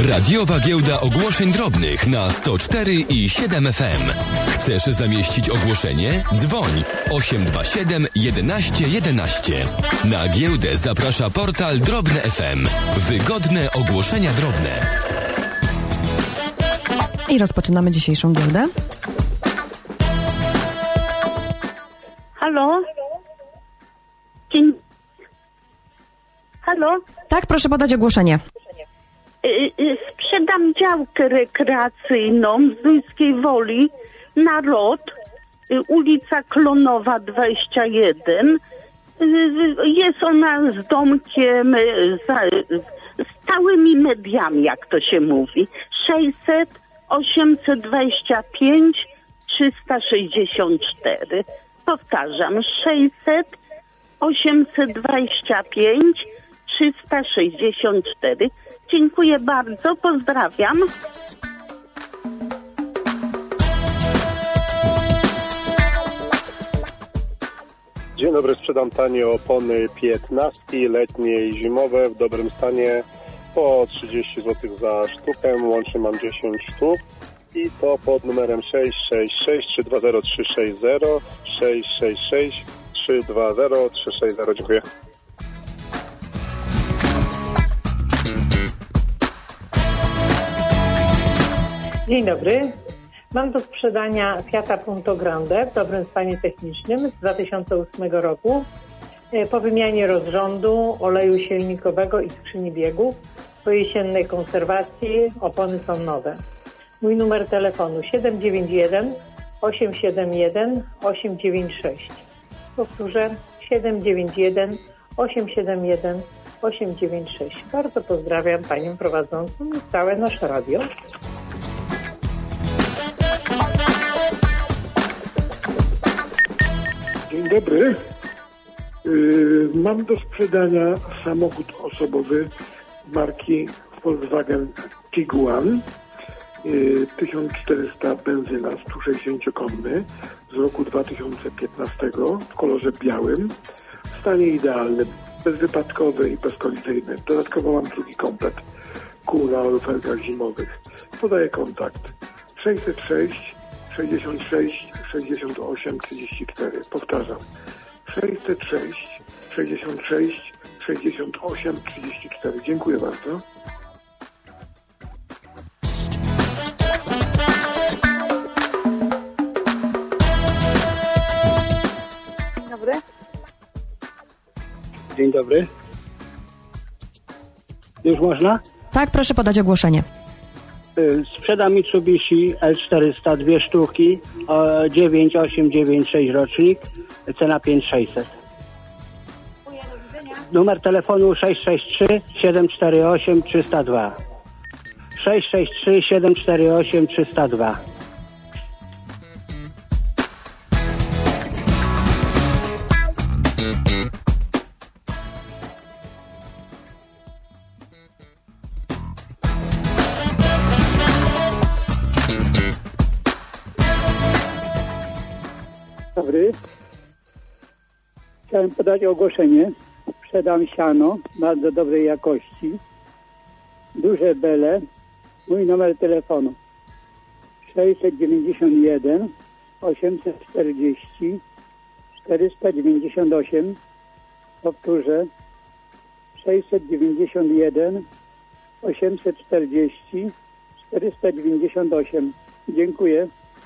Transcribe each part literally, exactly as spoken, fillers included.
Radiowa Giełda Ogłoszeń Drobnych na sto cztery i siedem F M. Chcesz zamieścić ogłoszenie? Dzwoń osiem dwa siedem jedenaście jedenaście. Na giełdę zaprasza portal Drobne F M. Wygodne ogłoszenia drobne. I rozpoczynamy dzisiejszą giełdę. Halo? Dzień... Halo? Tak, proszę podać ogłoszenie. Y, y, sprzedam działkę rekreacyjną z Duńskiej Woli na lot, y, ulica Klonowa dwadzieścia jeden. Y, y, jest ona z domkiem, y, za, y, z całymi mediami, jak to się mówi. sześćset osiemset dwadzieścia pięć trzysta sześćdziesiąt cztery. Powtarzam, sześćset osiemset dwadzieścia pięć trzysta sześćdziesiąt cztery. Dziękuję bardzo, pozdrawiam. Dzień dobry, sprzedam tanie opony piętnastki, letnie i zimowe w dobrym stanie po trzydzieści złotych za sztukę, łącznie mam dziesięć sztuk i to pod numerem sześć sześć sześć trzy dwa zero trzy sześć zero, sześć sześć sześć trzy dwa zero trzy sześć zero. Dziękuję. Dzień dobry. Mam do sprzedania Fiata Punto Grande w dobrym stanie technicznym z dwa tysiące ósmego roku. Po wymianie rozrządu, oleju silnikowego i skrzyni biegów, po jesiennej konserwacji opony są nowe. Mój numer telefonu siedem dziewięć jeden osiem siedem jeden osiem dziewięć sześć. Powtórzę siedem dziewięć jeden osiem siedem jeden osiem dziewięć sześć. Bardzo pozdrawiam panią prowadzącą i całe nasze radio. Dzień dobry. Yy, mam do sprzedania samochód osobowy marki Volkswagen Tiguan. Yy, tysiąc czterysta benzyna, sto sześćdziesiąt konny z roku dwa tysiące piętnastego w kolorze białym. W stanie idealnym, bezwypadkowy i bezkolizyjny. Dodatkowo mam drugi komplet kół na luferkach zimowych. Podaję kontakt sześćset sześć sześćdziesiąt sześć sześćdziesiąt osiem trzydzieści cztery. Powtarzam. sześćset sześć sześćdziesiąt sześć sześćdziesiąt osiem trzydzieści cztery. Dziękuję bardzo. Dzień dobry. Dzień dobry. Już można? Tak, proszę podać ogłoszenie. Sprzedam Mitsubishi L czterysta, dwie sztuki, dziewięć osiem dziewięć sześć rocznik, cena pięć tysięcy sześćset. Numer telefonu sześć sześć trzy siedem cztery osiem trzy zero dwa. sześć sześć trzy siedem cztery osiem trzy zero dwa. Dobry. Chciałem podać ogłoszenie. Sprzedam siano bardzo dobrej jakości. Duże bele. Mój numer telefonu sześćset dziewięćdziesiąt jeden osiemset czterdzieści czterysta dziewięćdziesiąt osiem. Powtórzę. sześćset dziewięćdziesiąt jeden osiemset czterdzieści czterysta dziewięćdziesiąt osiem. Dziękuję.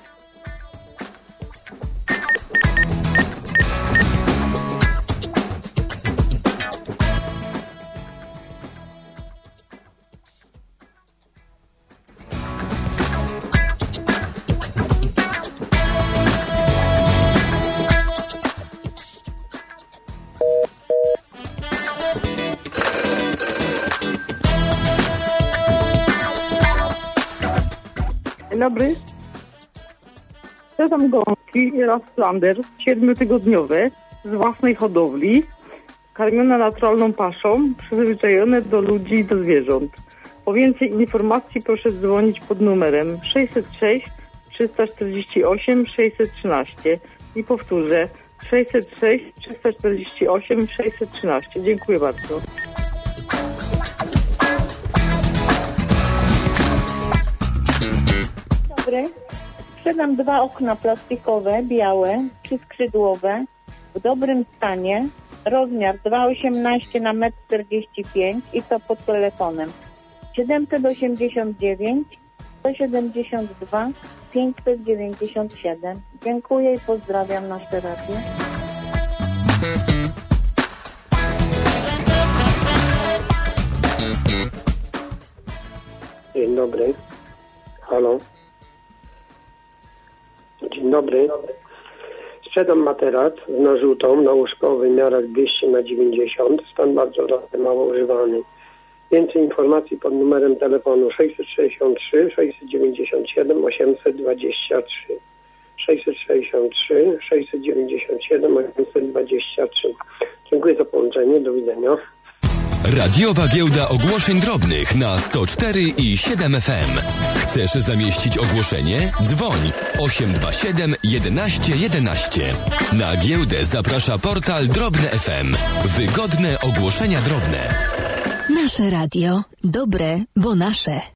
Dzień dobry. Sprzedam gąski Flanders siedmiotygodniowe z własnej hodowli, karmione naturalną paszą, przyzwyczajone do ludzi i do zwierząt. Po więcej informacji proszę dzwonić pod numerem sześćset sześć trzysta czterdzieści osiem sześćset trzynaście i powtórzę sześćset sześć trzysta czterdzieści osiem sześćset trzynaście. Dziękuję bardzo. Sprzedam dwa okna plastikowe, białe, trzyskrzydłowe, w dobrym stanie, rozmiar dwa osiemnaście na metr czterdzieści pięć i to pod telefonem siedemset osiemdziesiąt dziewięć sto siedemdziesiąt dwa pięćset dziewięćdziesiąt siedem. Dziękuję i pozdrawiam nasze radio. Dzień dobry. Halo. Dzień dobry. Sprzedam materac z narzutą na łóżko w wymiarach dwieście na dziewięćdziesiąt. Stan bardzo dobry, mało używany. Więcej informacji pod numerem telefonu sześćset sześćdziesiąt trzy sześćset dziewięćdziesiąt siedem osiemset dwadzieścia trzy. sześćset sześćdziesiąt trzy sześćset dziewięćdziesiąt siedem osiemset dwadzieścia trzy. Dziękuję za połączenie. Do widzenia. Radiowa Giełda Ogłoszeń Drobnych na sto cztery i siedem F M. Chcesz zamieścić ogłoszenie? Dzwoń osiem dwa siedem jedenaście jedenaście. Na giełdę zaprasza portal Drobne F M. Wygodne ogłoszenia drobne. Nasze radio. Dobre, bo nasze.